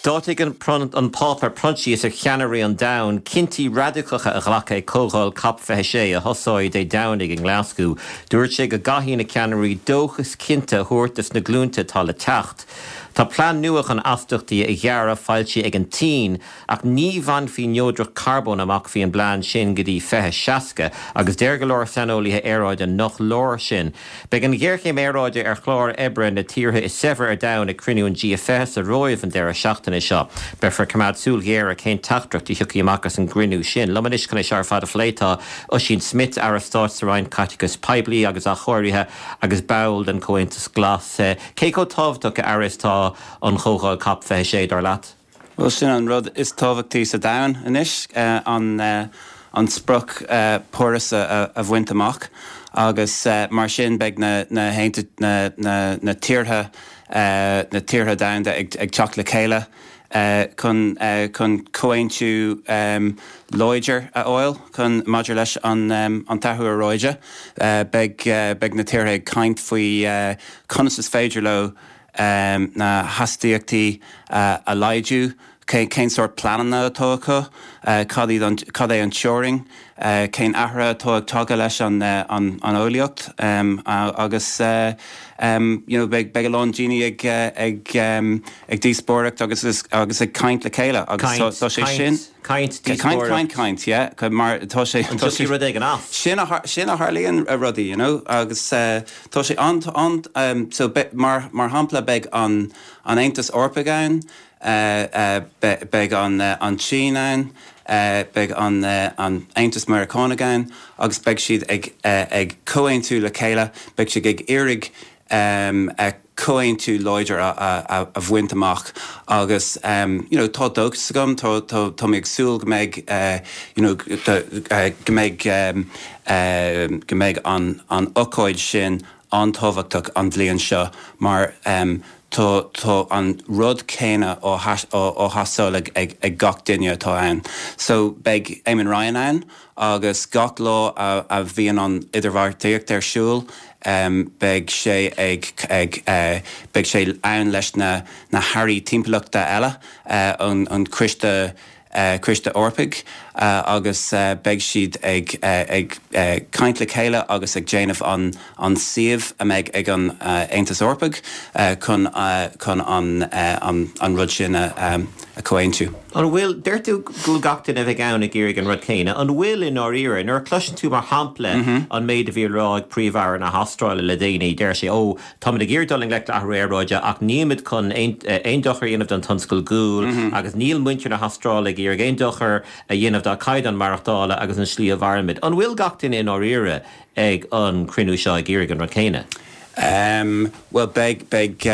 Dátig an pápar prunchí is a cheannarí an down, cinnti radicacha a ghlacha cógáil cap fethe sé a hosáid é downig in Glasgow. Dúirt sé go gahí na cheannarí dóchas cinnte thuirtas na glúnta tá le techt. Tá plán nuach an astuchtaí a ghearra fáilte ag an tín, ach ní bhain fí neodrach carbón amach fí an blán sin go dtí fethe seasca, agus déir go leor sanolíthe éráide nach leor sin. Beag an ggéirchéim éráide ar chlár ebre na tíortha is sever ar down a crinún GFS a roimh an deir a seachtainna seo. Befer cumad súl géar a cén tachtdracht í thucaí amachas an grinú sin. Lamanis chuna sear fad a phléitá Oisín Smith ar a stát sa rain Caticus Paiblí agus a choirithe agus bail den Cointus Glas. Cé có tábhachtach a aristá an chógáil cap fethe sé dar leat? Well, sin an rud is tábhachtí sa down inis an spruch póras a bhaint amach agus mar sin beag na tíortha down ag teach le chéile chun cointiú loidir a oil chun maidir leis an tathú a roide beag na tíortha ag caint faoi conas is féidir le na hastíochtaí a laidú cén sort planana atá acu cad é an teoring cén ahra atá ag tága leis an óilíocht agus beag a lán Jeannie ag díspóireacht agus ag caint le chéile agus tá sé sin Caint, yeah. Mar tá sé rud ag an áf. Sin a Harlíonn a rudaí, agus tá sé so mar hampla beag an Aontas Orpagáin, beag an Chínáin, beag an Aontas Maracónagáin, agus beag siad ag comhainn tú le chéile, beag siad ag iarraig coin tú loidir a bhaint amach agus tá dógus gom tá méid súil go méid an ócáid sin an tábhachtach an bhliain seo mar tá an rud céine ó hasáil ag gach duine atá ann. So beag Éamon Ryan ann agus gach lá a bhíon an idirbhharrtaíocht ar siúl beag sé beag sé ann leis na hairí timpeachta eile an Crista Orpig agus beag siad ag caint le chéile agus ag déanamh an siomh a méid ag an Aontas Orpig chun an rud sin a comhainn tú. An bhfuil deirtú gulgachtain a bheith ann ag iarraig an rud céine, an bhfuil in áíire nuair cluiseann tú mar hampla an méid a bhí rá ag príomhhar na hastráile le daoine deir sé tá a ggéirdaling le a réráide ach níimiid chun aon dochar dhéanamh don tonscail gúil agus níl muintir na hastrála ag aon dochar a dhéanamh dá caidan marachtála agus an slí a bharmid. An bhfuil gachtain in áíire ag an crinú seo ag iarraig an rud céine? Well, beg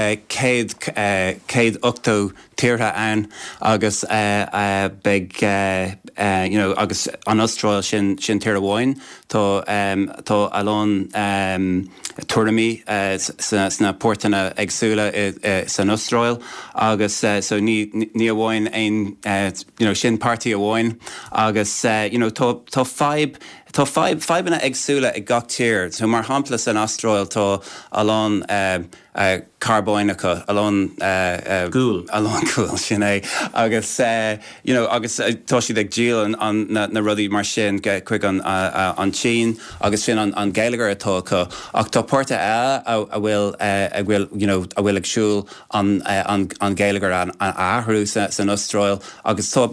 céad octó tíortha ann agus beg agus an Austráil sin tíor amháin tá alón tuairimí sna pórtainna agsúla san Austráil agus so ní amháin ein sin party amháin agus tá fibe Tá fibanna agsúla ag gach tír, so mar hampla san Austráil tá alón carbóinacha, alón gúil sin é, agus agus tá siad ag díal na rudaí mar sin chuig an Chín, agus sin an Gaeilgear atá acu, ach tá pórta a bhfuil ag siúil an Gaeilgear an athrú san Austráil, agus tá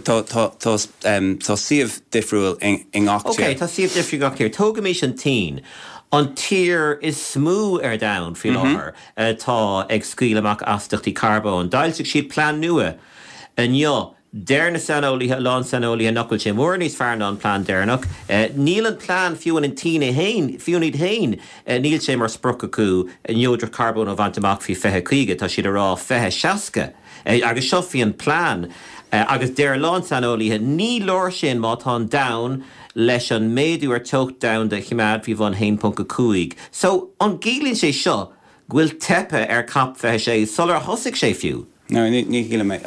siomh difriúil in gach tír. Okay, tá siomh difriúil gach tír. Tóga mé an tín. An tír is smú ar down fi láthar tá ag scaoil amach astuchtaí carbón. Dailsigh siad plán nua an déir na sanolíthe lán sanolíthe nocaill sé mór níos fearna an plán déirnach. Níl an plán fiúin an tína hain, fiúnid hain, níl sé mar spruch acu neodrach carbón ó bhaint amach fi fethe chuige, tá siad a rá fethe seasca. Agus seo fi an plán. Agus déir lán sanolíthe ní leir sin má tá down leis an méadú ar tocht down de chiméad fi bhain 1.5. So, an gílinn sé seo, ghuiil tepe ar cap fethe sé, solar thosaigh sé fiú? No, ní gíle mé.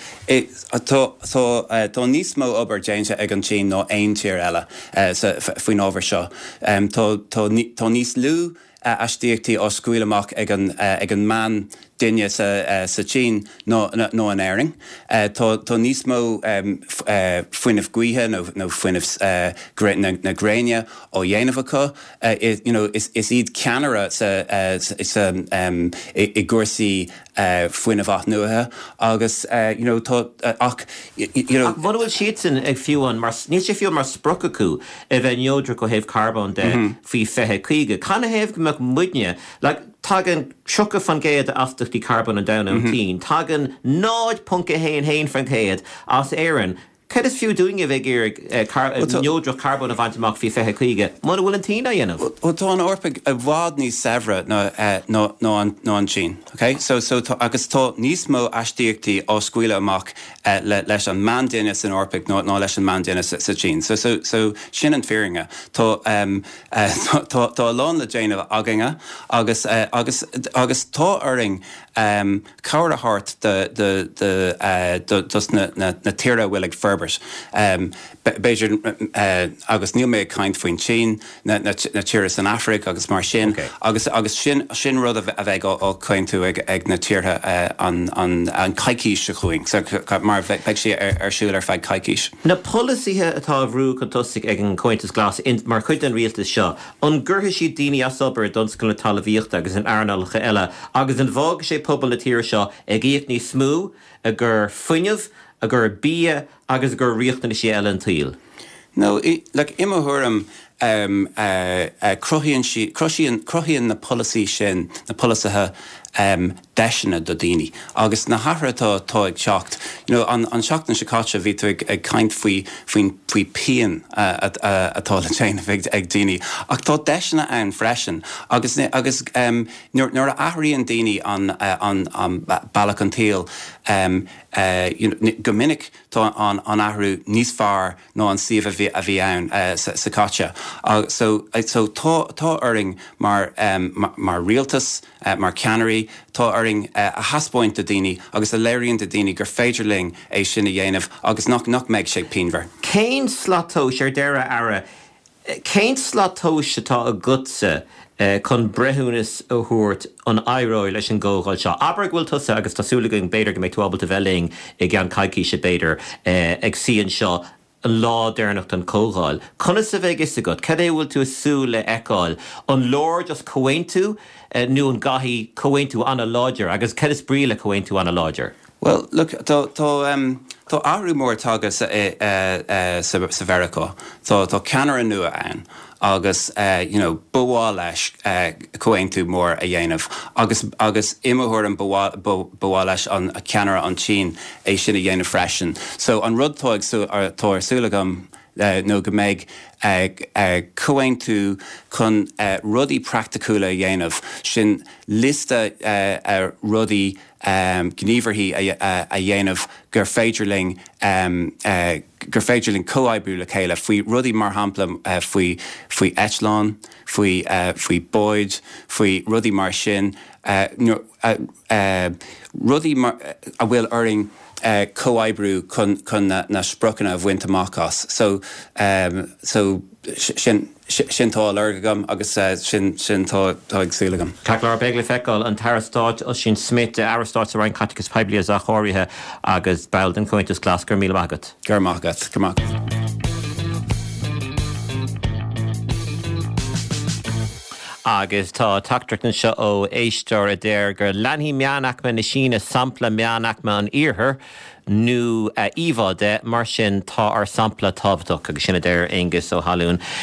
Tá níos mó obair déinte ag an Chín nó aon tír eile faoin ábhar seo. Tá níos lú astíochtaí ó scuil amach ag an man duine sa Chin nó an airing. Tá níos mó fuinnimh guithe nó fuinnimh na Gréine ó dhéanamh acu. Is iad ceanara i gcuirsaí fuinnimh ath nuathe agus ach bhfuil siad sin ag fiúin níos sé fiú mar sprach acu a bheith neodra go héobh carbón de fhí fethe chuige. Canna héobh go muidne tagan siocca fan géad aftachtí carbon an down an tín, tagan 9.1 fan céad as éan. Cad is fiú doing a bheith neodra carbon a bhaintach fí fethe chuige. Mana bhfuil an tína dhéanamh? Tá an orpaig a bhád níos sevra nó an Chin. Okay? So agus tá níos mó aistíochtaí ó scuile amach leis an man duine san orpaig nó leis an man duine sa Chin. So sin an fearinge. Tá lán le déanamh aginge agus tá uring cabhar a hart na tíre bhfuil ag ferbert. Beidir agus níl méid caint faoin Chin na tíras an Afric agus mar sin agus sin rud a bheith ó caintú ag na tíre an caiicís a chuing mar bheith sé siúil ar feid caiicís. Na polisíthe atá bhrú chu tosaigh ag an cointas glas mar chuid an rialtas seo, an gcuirtha siad daoine as obair donscoil na talmhaíochta agus an airnealacha eile agus an bhág sé pobal na tíre seo ag íoc ní smú a gur fuinneamh a gur bia agus gur riochtana sé eile an tíl. No, imimethúm crochíonn na policy sin, na polisithe deisina do daoine. Agus na hathratá ag seacht. An seacht na Chicago bhí tú ag caint faoin pean atá le déanamh ag daoine. Ach tá deisina ann freisin. Agus nuair a athraíonn daoine an bailach an tíl, go minic tá an athrú níos fearr nó an siomh a bhí ann sa caite. So tá uring mar rialtas, mar ceannairí, tá uring a haspóint a daoine agus a léiríonn de daoine gur féidirling é sin a dhéanamh agus nach méid sé pinver. Céin slátós ar deire ara, céin slátós atá a gutsa chun brethúnas ó thuairt an aireoil leis an ggógáil seo. Aber bhfuil tusa agus tásúlagang beidir go méid túábalta bheling i gceann caiicíse beidir ag síon seo an lá déirnacht an cógáil. Conas a bheith is a god, cad é bhfuil tú asú le eáil an lór just cohain tú nó an gathí cohain tú anna láidir agus cad is bríle cohain tú anna láidir? Well, look, tá áhrú mór tágas sa Veracó. Tá ceannaire nua ann. Agus, bhuá leis cohain tú mór a dhéanamh. Agus imimethúir an bhuá leis an ceannaire an Chin é sin a dhéanamh freisin. So an rudtáig táirsúlagam nó go méid cohain tú chun rudaí practicúla a dhéanamh sin lista rudaí gníomharthaí a dhéanamh gur féidirling comhaidbú le chéile faoi rudaí mar hampla faoi Eitleán, faoi Boyd, faoi rudaí mar sin, rudaí a bhfuil uring comhaidbú chun na sprochanna a bhaint amachás. So sin tá lurgam agus sin tá agsúlagam. Caglar begla feicáil an tarastáit ó sin smit arastáit a rein caticus peblias a choirithe agus bail den cointas glas gur míle agat. Gur mágat. Agus tá tactracht an seo ó éistear a déir gur leanhí meánach me na sína sampla meánach me an iarthar nó íomháide mar sin tá ar sampla tábhaach agus sinna déir Angus ó Halún.